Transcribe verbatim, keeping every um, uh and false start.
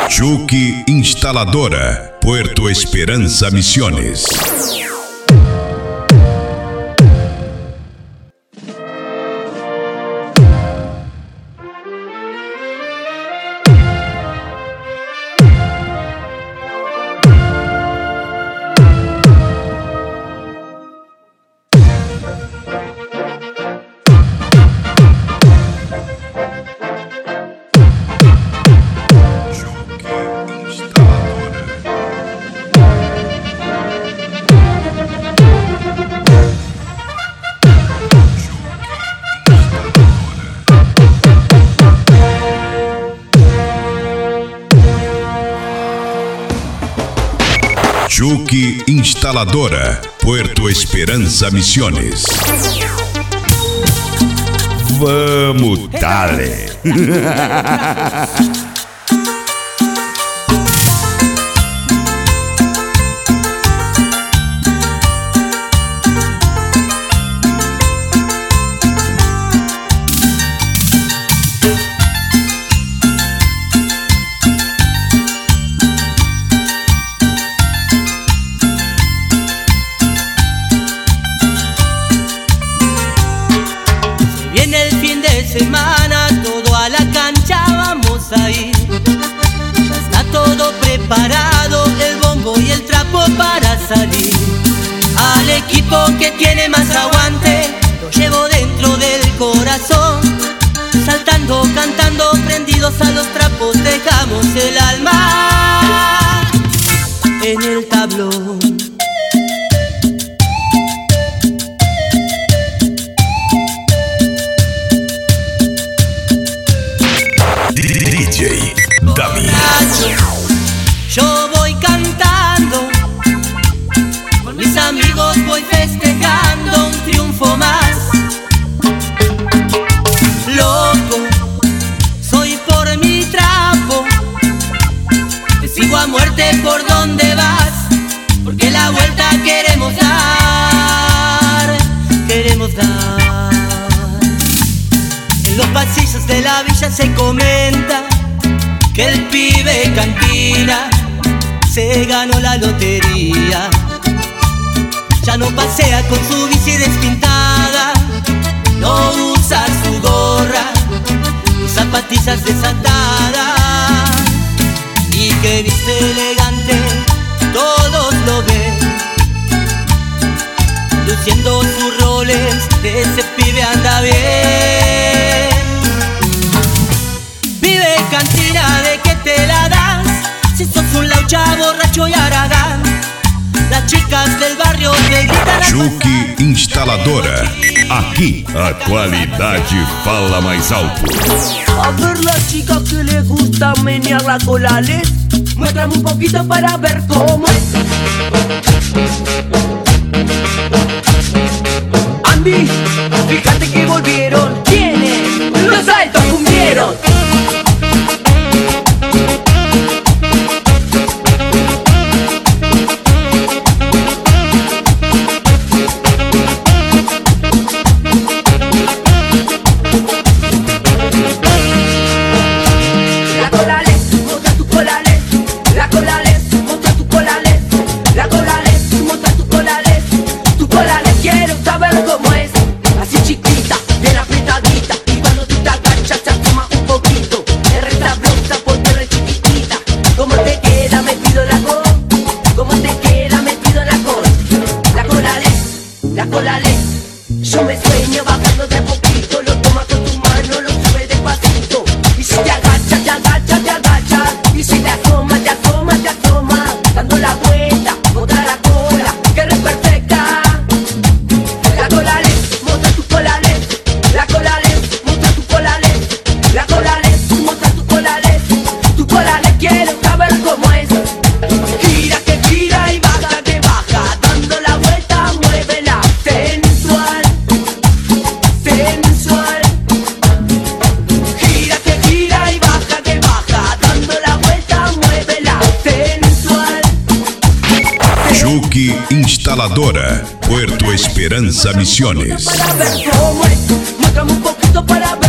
Chucky Instaladora, Puerto Esperanza, Misiones. Chucky Instaladora, Puerto Esperanza, Misiones. Vamos, dale. Semana, todo a la cancha vamos a ir. Ya está todo preparado, el bombo y el trapo para salir. Al equipo que tiene más aguante, lo llevo dentro del corazón. Saltando, cantando, prendidos a los trapos, dejamos el alma en el tablón. D J Dami. Yo voy cantando, con mis amigos voy festejando un triunfo más. Loco, soy por mi trapo, te sigo a muerte por donde vas, porque la vuelta queremos dar, queremos dar. En los pasillos de la villa se comenta que el pibe cantina se ganó la lotería. Ya no pasea con su bici despintada, no usa su gorra ni zapatillas desatadas, y que viste elegante, todos lo ven, luciendo sus roles, ese pibe anda bien. Pibe cantina, ¿de qué te la das? Si sos un laucha, borracho y haragán. Las chicas del barrio te gritan. Chucky Instaladora. Aqui a qualidade fala mais alto. A ver las chicas que les gusta menear la cola, les muéstrame un poquito para ver cómo es. Andy, fíjate que volvieron. ¿Quiénes? Los altos cumbieron. Yo me sueño bajando de a poquito, lo tomas con tu mano, lo sube despacito. Y si te agachas, te agachas, te agachas. Y si te asomas, te asomas, te asomas. Dando la vuelta, monta la cola, que eres perfecta. La cola les, monta tu cola les. La cola les, monta tu cola les. La cola les, monta tu cola les. Tu cola les, quiero saber cómo es. Gira que gira y baja que baja. Dando la vuelta, muévela. Sensual. Chucky Instaladora, Puerto Esperanza, Misiones. Para ver cómo es, muéstrame un poquito para ver.